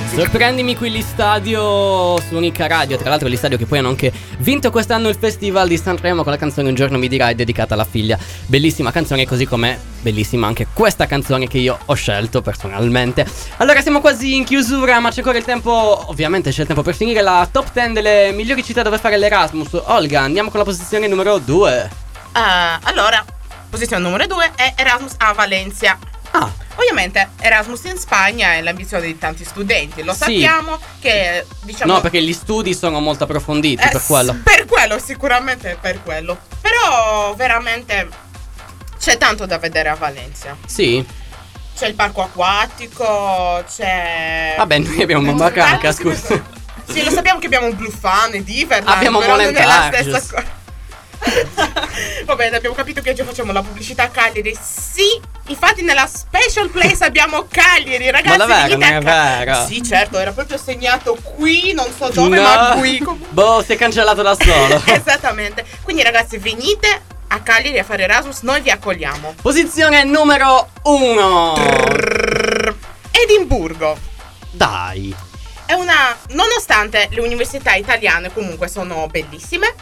Sorprendimi qui l'Istadio su Unica Radio. Tra l'altro l'Istadio che poi hanno anche vinto quest'anno il Festival di Sanremo con la canzone Un giorno mi dirai, dedicata alla figlia. Bellissima canzone, così com'è bellissima anche questa canzone che io ho scelto personalmente. Allora siamo quasi in chiusura, ma c'è ancora il tempo. Ovviamente c'è il tempo per finire la top 10 delle migliori città dove fare l'Erasmus. Olga, andiamo con la posizione numero 2. Allora, posizione numero 2 è Erasmus a Valencia. Ovviamente Erasmus in Spagna è l'ambizione di tanti studenti. Lo sappiamo che diciamo. No, perché gli studi sono molto approfonditi, per quello. Per quello, sicuramente per quello. Però veramente c'è tanto da vedere a Valencia. Sì. C'è il parco acquatico, c'è. Vabbè, noi abbiamo Macanca, scusa. Sì, lo sappiamo che abbiamo un Blue Fun e Diverland. Abbiamo però non è la Molentarges. stessa cosa. Va bene, abbiamo capito che oggi facciamo la pubblicità a Cagliari. Sì, infatti nella special place abbiamo Cagliari, ragazzi. Ma davvero, venite non è vero? Sì, certo, era proprio segnato qui, non so dove, ma qui. Boh, si è cancellato da solo. Esattamente. Quindi ragazzi, venite a Cagliari a fare Erasmus, noi vi accogliamo. Posizione numero 1. Edimburgo. Dai. È una. Nonostante le università italiane comunque sono bellissime,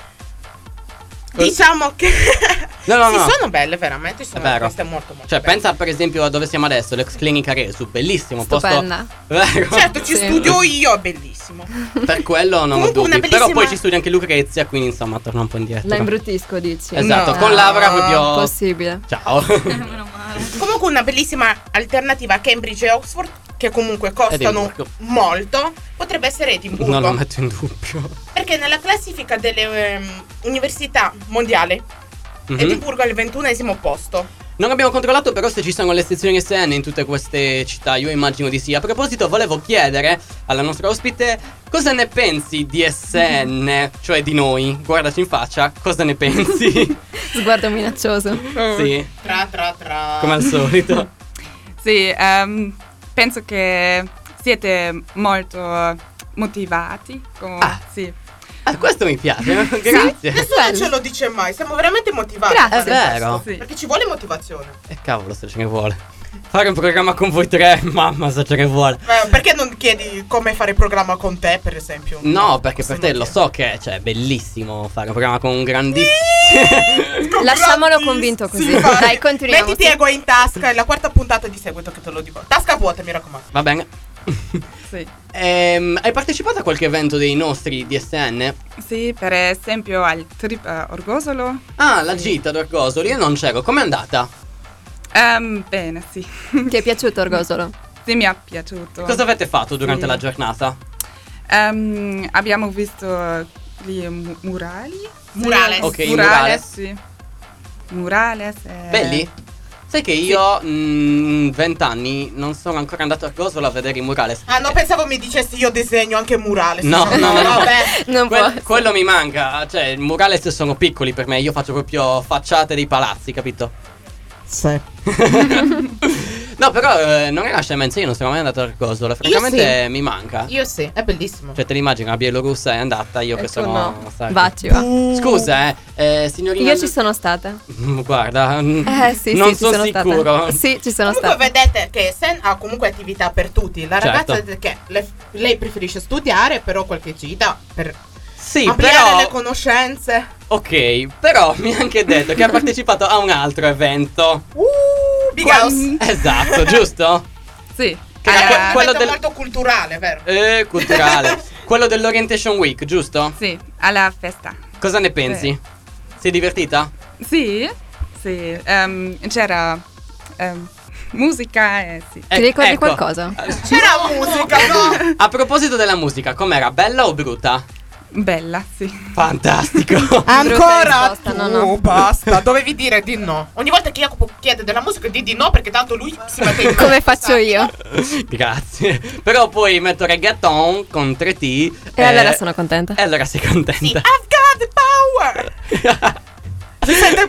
diciamo che No. sono belle veramente, sono queste molto Cioè belle. pensa per esempio a dove siamo adesso, l'ex clinica Resu, bellissimo. Stupenda. Posto. Vero? Certo, ci studio io, è bellissimo. Per quello non ho Comunque una dubbi. Però bellissima- poi ci studia anche Lucrezia, quindi insomma torna un po' indietro. La imbrutisco, dici? Esatto, No. con Laura proprio. Possibile. Ciao. Comunque una bellissima alternativa a Cambridge e Oxford, che comunque costano Edimburgo. molto, potrebbe essere Edimburgo. Non lo metto in dubbio. Perché nella classifica delle università mondiali Edimburgo è al 21esimo posto. Non abbiamo controllato però se ci sono le sezioni SN in tutte queste città, io immagino di sì. A proposito, volevo chiedere alla nostra ospite cosa ne pensi di SN, cioè di noi. Guardaci in faccia, cosa ne pensi? Sguardo minaccioso. Sì, Tra. come al solito. Sì, penso che siete molto motivati. Sì. Questo mi piace, grazie. Nessuno ce lo dice mai, siamo veramente motivati. Grazie. È vero. Sì. Perché ci vuole motivazione. E cavolo se ce ne vuole. Fare un programma con voi tre, mamma se ce ne vuole. Perché non chiedi come fare il programma con te, per esempio? No, perché per te lo so che è bellissimo fare un programma con un grandissimo. Lasciamolo convinto così. Dai, continuiamo. Mettiti ego in tasca, è la quarta puntata di seguito che te lo dico. Tasca vuota, mi raccomando. Va bene. Sì. Hai partecipato a qualche evento dei nostri DSN? Sì, per esempio al trip Orgosolo. Ah, la gita d'Orgosolo, io non c'ero, com'è andata? Bene, sì. Ti è piaciuto Orgosolo? Sì, mi è piaciuto. Cosa avete fatto durante Sì. la giornata? Abbiamo visto gli murali. Murales. Ok, i Murales, sì. Murales. Belli? Sai che io 20 anni non sono ancora andato a Orgosolo a vedere i murales. Ah, no, pensavo mi dicessi io disegno anche murales. No, vabbè. Non può. Quello mi manca. Cioè, i murales sono piccoli per me. Io faccio proprio facciate dei palazzi, capito? Sì. No, però non è una scemenza. Io non sono mai andato a Orgosolo. Francamente sì. mi manca. Io sì, è bellissimo. Cioè, te l'immagini, la Bielorussa è andata. Io che Ecco, sono. no. sai. Vacci, va. Scusa, signorina. Io ci sono stata. Guarda, Sì, non sì, ci sono sono sicuro. stata. Sì, ci sono Comunque stata. vedete che Sen ha comunque attività per tutti. La Certo. ragazza che lei preferisce studiare, però qualche gita per Sì, ampliare però. le conoscenze. Ok, però mi ha anche detto che ha partecipato a un altro evento. Big House. Esatto, giusto? Sì. Che era È un quello evento del. molto culturale, vero? Culturale. Quello dell'Orientation Week, giusto? Sì, alla festa. Cosa ne pensi? Sei divertita? Sì, sì. C'era musica e sì. Ti ricordi ecco. qualcosa? C'era musica, no? A proposito della musica, com'era? Bella o brutta? Bella, sì. Fantastico. Ancora risposta, tu, no, no. basta. Dovevi dire di no. Ogni volta che Jacopo chiede della musica di no, perché tanto lui si mette in Come faccio io? Grazie. Però poi metto reggaeton con 3T. E allora sono contenta. E allora sei contenta. Sì, I've got the power. Si sente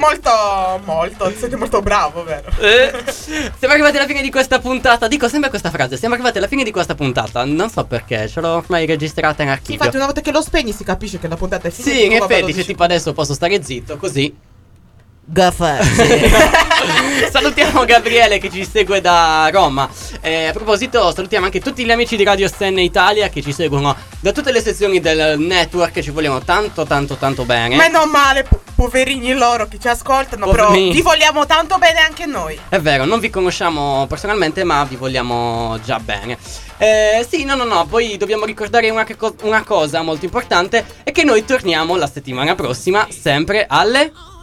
molto bravo, vero? Siamo arrivati alla fine di questa puntata. Dico sempre questa frase. Siamo arrivati alla fine di questa puntata. Non so perché, ce l'ho ormai registrata in Sì, archivio. infatti una volta che lo spegni si capisce che la puntata è finita. Sì, in tu lo effetti, dici. se tipo adesso posso stare zitto così. Gaffarsi. Salutiamo Gabriele che ci segue da Roma. A proposito, salutiamo anche tutti gli amici di Radio Sten Italia che ci seguono da tutte le sezioni del network. Ci vogliamo tanto bene. Meno male, poverini loro che ci ascoltano. Però vi vogliamo tanto bene anche noi. È vero, non vi conosciamo personalmente, ma vi vogliamo già bene. Sì, no, poi dobbiamo ricordare una cosa molto importante: è che noi torniamo la settimana prossima, sempre alle